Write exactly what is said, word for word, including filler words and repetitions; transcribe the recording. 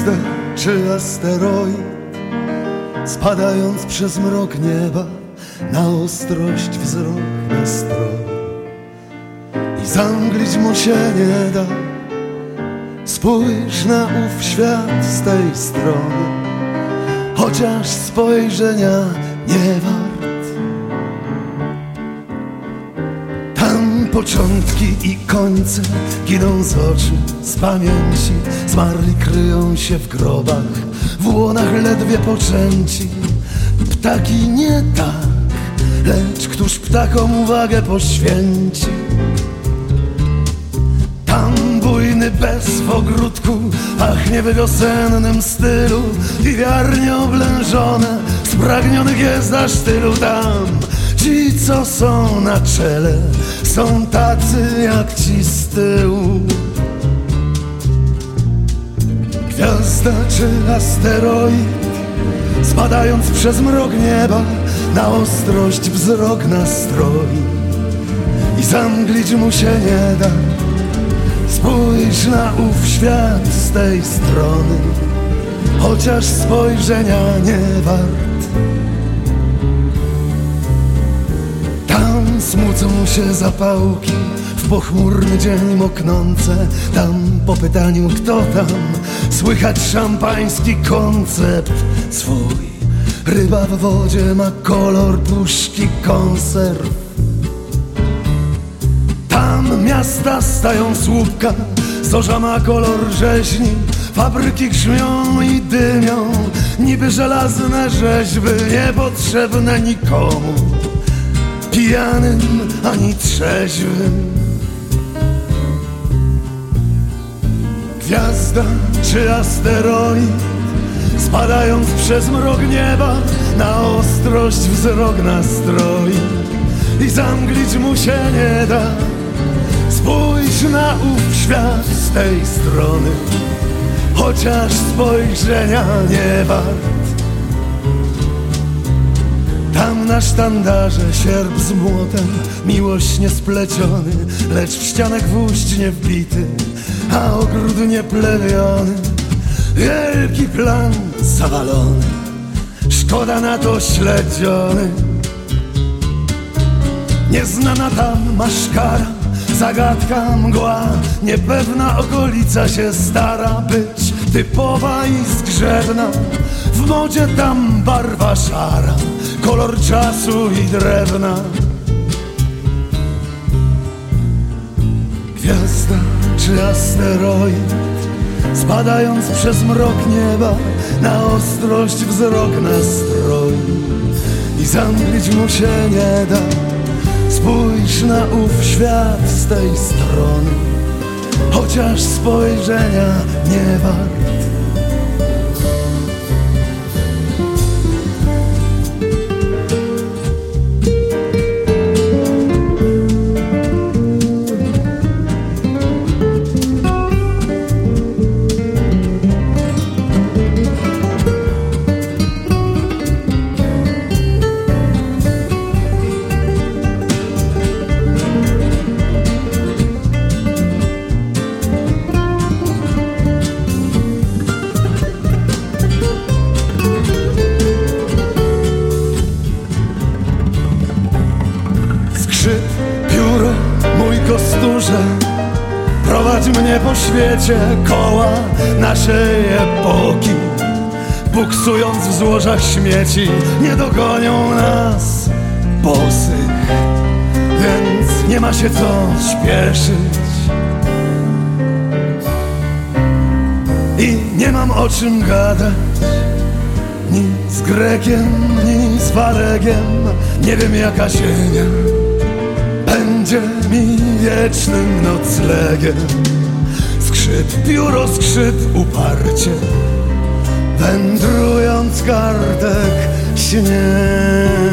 Gwiazda czy asteroid, spadając przez mrok nieba, na ostrość wzrok nastroi i zamglić mu się nie da. Spójrz na ów świat z tej strony, chociaż spojrzenia nie wart. Tam początki i końce giną z oczu, z pamięci. Zmarli kryją się w grobach, w łonach ledwie poczęci. Ptaki nie tak, lecz któż ptakom uwagę poświęci? Tam bujny bez w ogródku pachnie w wiosennym stylu i wiarnie oblężone spragnionych jest aż tylu. Tam ci, co są na czele, są tacy jak ci z tyłu. Gwiazda czy asteroid, spadając przez mrok nieba, na ostrość wzrok nastroi i zamglić mu się nie da. Spójrz na ów świat z tej strony, chociaż spojrzenia nie wart. Tam smucą się zapałki w pochmurny dzień moknące. Tam po pytaniu kto tam, słychać szampański koncept swój. Ryba w wodzie ma kolor puszki konserw. Tam miasta stają słupka, zorza ma kolor rzeźni. Fabryki grzmią i dymią, niby żelazne rzeźby, niepotrzebne nikomu, pijanym ani trzeźwym. Gwiazda czy asteroid, spadając przez mrok nieba, na ostrość wzrok nastroi i zamglić mu się nie da. Spójrz na ów świat z tej strony, chociaż spojrzenia nie wart. Tam na sztandarze sierp z młotem, miłośnie spleciony, lecz w ścianę gwóźdź nie wbity, a ogród nie plewiony. Wielki plan zawalony, szkoda na to śledziony. Nieznana tam maszkara, zagadka mgła, niepewna okolica się stara być typowa i zgrzebna. W modzie tam barwa szara, kolor czasu i drewna. Gwiazda czy asteroid, spadając przez mrok nieba, na ostrość wzrok nastroi i zamglić mu się nie da. Spójrz na ów świat z tej strony, chociaż spojrzenia nie wart. Pióro, mój kosturze, prowadź mnie po świecie, koła naszej epoki. Buksując w złożach śmieci, nie dogonią nas bosych, więc nie ma się co śpieszyć. I nie mam o czym gadać, ni z Grekiem, ni z Walegiem. Nie wiem jaka ziemia będzie mi wiecznym noclegiem. Skrzyp, pióro, skrzyp, uparcie, wędrując kartek śnie.